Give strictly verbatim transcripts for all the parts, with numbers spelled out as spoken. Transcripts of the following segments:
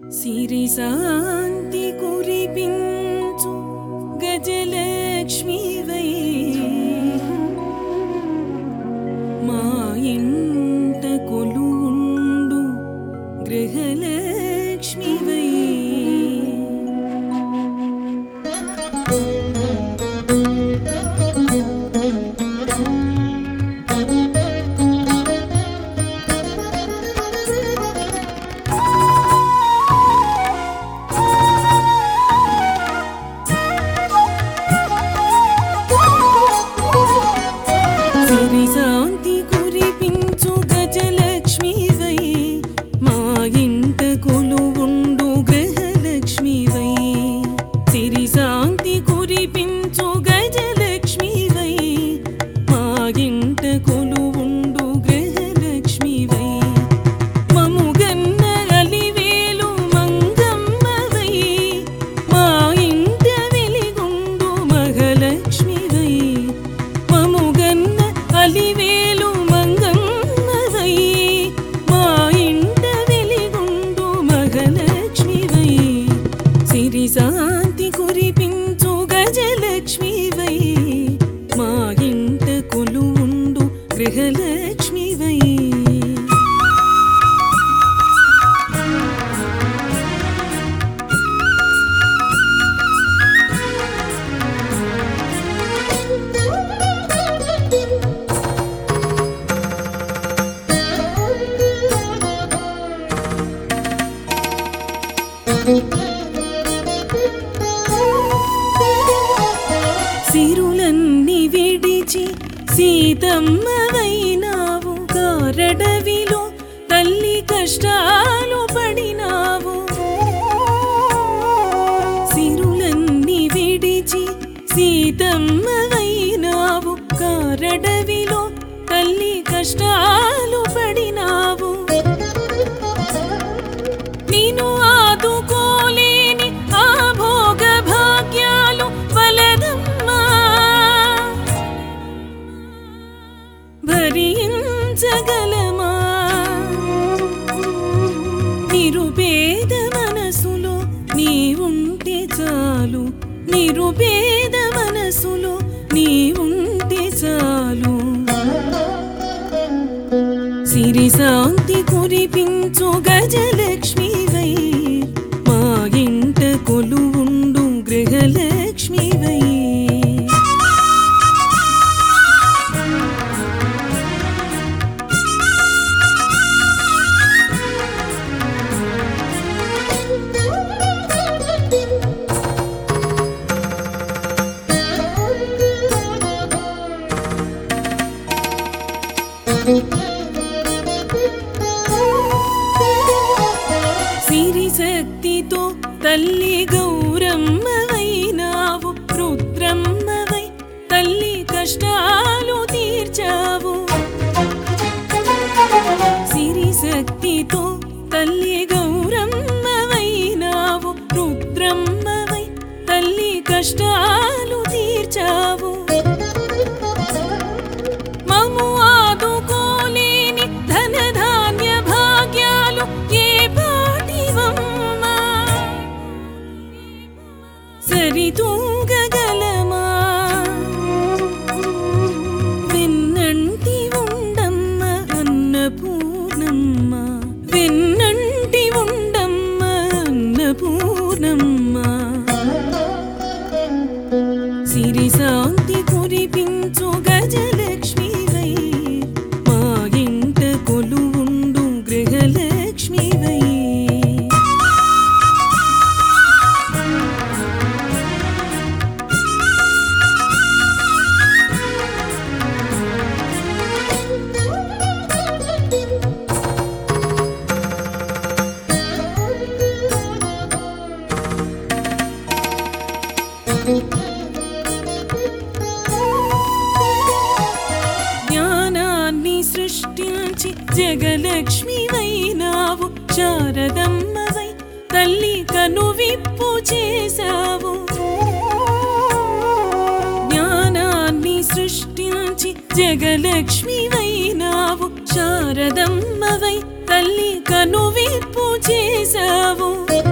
సిరి శాంతి కురిపించు గజలక్ష్మీవై మా ఇంట కొలువుండు గృహలక్ష్మీవై సిరి శాంతి కురిపించు గజలక్ష్మీవై మా ఇంట కొలువుండు గృహలక్ష్మీవై సిరి శాంతి కురిపించు గజలక్ష్మీవై మా ఇంట కొలువుండు గృహలక్ష్మీవై మముగన్న అలివేలు మంగమ్మవై మా ఇంట వెలిగుండు మహాలక్ష్మీవై మముగన్న అలివేలు మంగమ్మవై మా ఇంట వెలిగుండు మహాలక్ష్మీవై సిరి శాంతి కురిపించు గజలక్ష్మీవై మా ఇంట కొలువుండు గృహలక్ష్మీవై సిరులన్నీ విడిచి సీతమ్మవైనావు కారడవిలో తల్లి కష్టాలు పడినావు సిరులన్నీ విడిచి సీతమ్మవైనావు కారడవిలో తల్లి కష్టాలు పడినావు నిన్ను ఆదుకోలేని ఆ భోగ భాగ్యాలు వలదమ్మా భరించగలమా నిరుపేద మనసులో నీ ఉంటే చాలు నిరుపేద మనసులో నీ ఉంటే చాలు సిరి శాంతి కురిపించు గజలక్ష్మీవై మా ఇంట కొలువుండు గృహలక్ష్మీవై సిరి శక్తితో తల్లి గౌరమ్మవైనావు రుద్రమ్మవై తల్లి కష్టాలు తీర్చావు సిరి శక్తితో తల్లి గౌరమ్మవైనావు రుద్రమ్మవై తల్లి కష్టాలు తీర్చావు మము ఆదుకోలేని ధనధాన్య భాగ్యాలు ఏ పాటివమ్మా సరితూగగలమా వెన్నంటి ఉండమ్మ అన్నపూర్ణమ్మ వెన్నంటి ఉండమ్మ అన్నపూర్ణమ్మ సిరి శాంతి కురిపించు గజలక్ష్మీవై మా ఇంట కొలువుండు గృహలక్ష్మీవై జ్ఞానాన్ని సృష్టించి జగలక్ష్మివైనావు శారదమ్మవై తల్లి కనువిప్పు చేశావు జ్ఞానాన్ని సృష్టించి జగలక్ష్మివైనావు శారదమ్మవై తల్లి కనువిప్పు చేశావు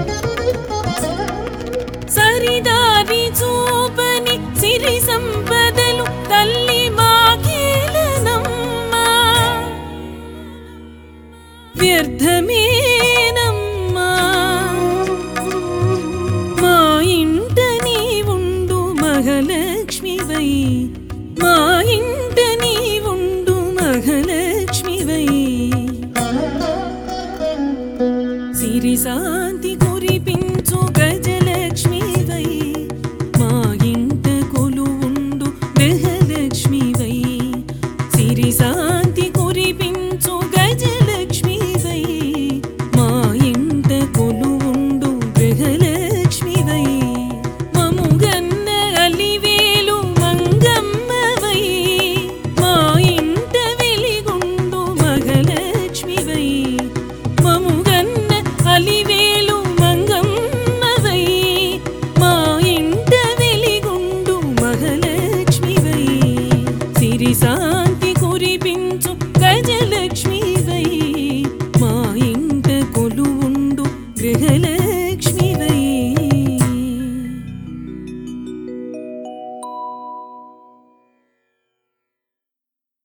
వ్యర్థమేనమ్మా మా ఇంట నీవుండు మహాలక్ష్మివై మా ఇంట నీవుండు మహాలక్ష్మివై సిరి శాంతి